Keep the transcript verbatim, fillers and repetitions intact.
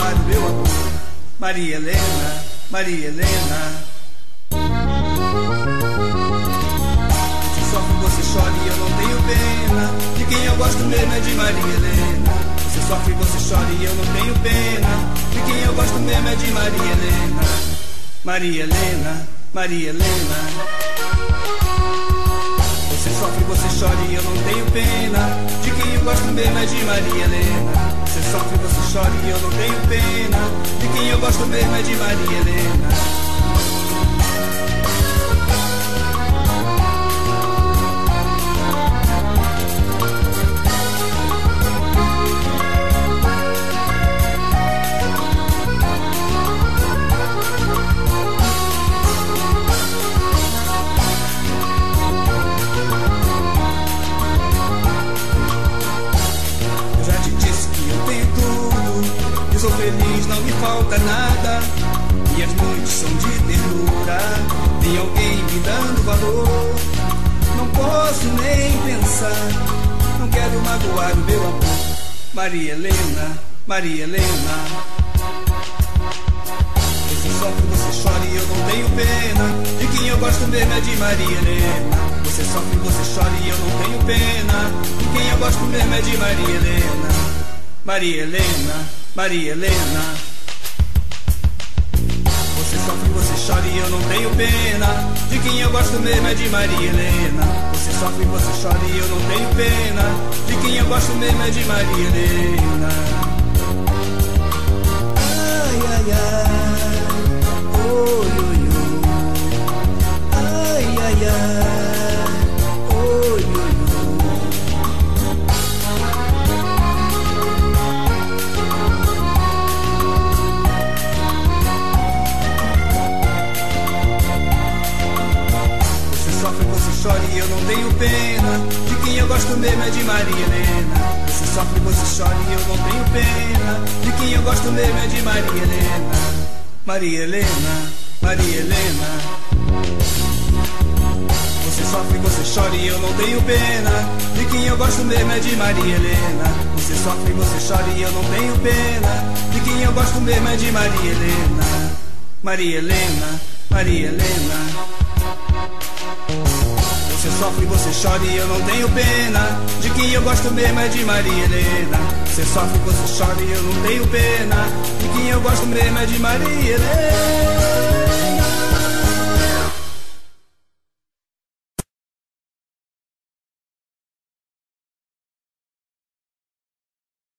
magoar o meu amor. Maria Helena, Maria Helena. Você sofre, você chora e eu não tenho pena. De quem eu gosto mesmo é de Maria Helena. Você sofre, você chora e eu não tenho pena. De quem eu gosto mesmo é de Maria Helena. Maria Helena, Maria Helena. Você sofre, você chora e eu não tenho pena. De quem eu gosto mesmo é de Maria Helena. Você sofre, você chora e eu não tenho pena. De quem eu gosto mesmo é de Maria Helena. Sou feliz, não me falta nada. Minhas noites são de ternura. Tem alguém me dando valor. Não posso nem pensar. Não quero magoar o meu amor. Maria Helena, Maria Helena. Você sofre, você chora e eu não tenho pena. De quem eu gosto mesmo é de Maria Helena. Você sofre, você chora e eu não tenho pena. De quem eu gosto mesmo é de Maria Helena. Maria Helena, Maria Helena. Você sofre, você chora e eu não tenho pena. De quem eu gosto mesmo é de Maria Helena. Você sofre, você chora e eu não tenho pena. De quem eu gosto mesmo é de Maria Helena. Ai, ai, ai. Oi, oi, oi. Ai, ai, ai. Oi, oi, oi. Chora e eu não tenho pena. De quem eu gosto mesmo é de Maria Helena. Você sofre, você chora e eu não tenho pena. De quem eu gosto mesmo é de Maria Helena. Maria Helena, Maria Helena. Você sofre, você chora e eu não tenho pena. De quem eu gosto mesmo é de Maria Helena. Você sofre, você chora e eu não tenho pena. De quem eu gosto mesmo é de Maria Helena. Maria Helena, Maria Helena. Você sofre, você chora e eu não tenho pena. De quem eu gosto mesmo é de Maria Helena. Você sofre, você chora e eu não tenho pena. De quem eu gosto mesmo é de Maria Helena.